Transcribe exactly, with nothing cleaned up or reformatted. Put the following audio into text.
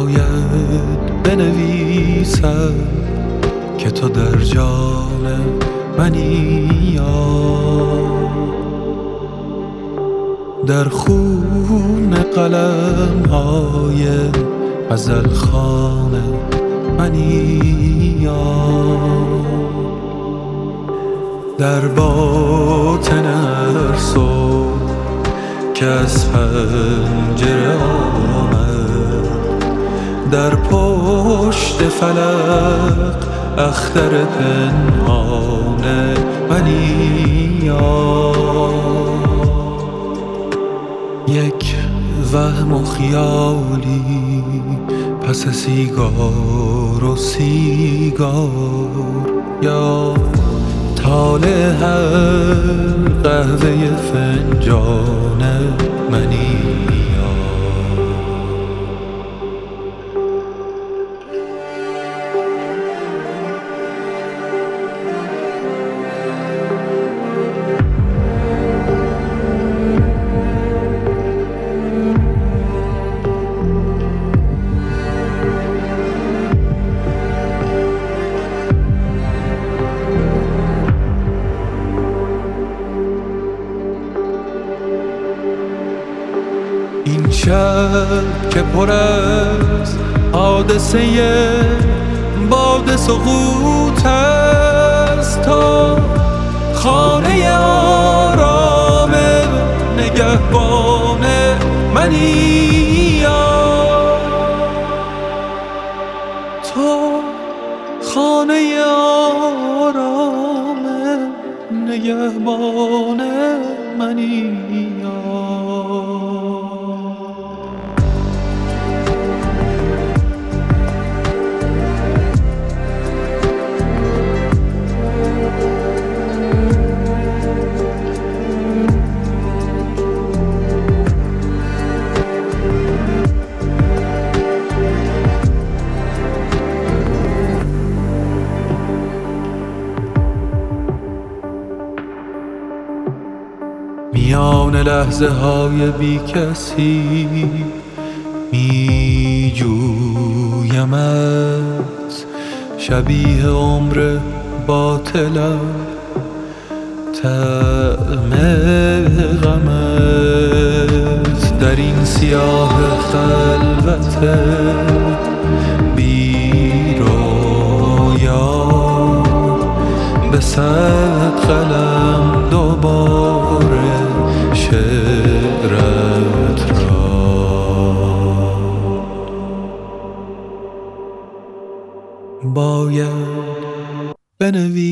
باید بنویسم که تو در جان منی یا در خون قلم های غزل خوان منی یا در باطن هر صبح که از پنجره آمد در پشت فلک اختر پنهان منی یا یک وهم و خیالی پس سیگار و سیگار یا طالع هر قهوه فنجان منی این شب که پر از حادثه باد سقوط است تا خانه آرام نگهبان منی یا تو خانه آرام نگهبان منی یا میان لحظه های بی کسی می جویمت شبیه عمر باطلم طعم غمت در این سیاه خلوت بی رویا به صد قلم دوباره شعرت را باید بنویسم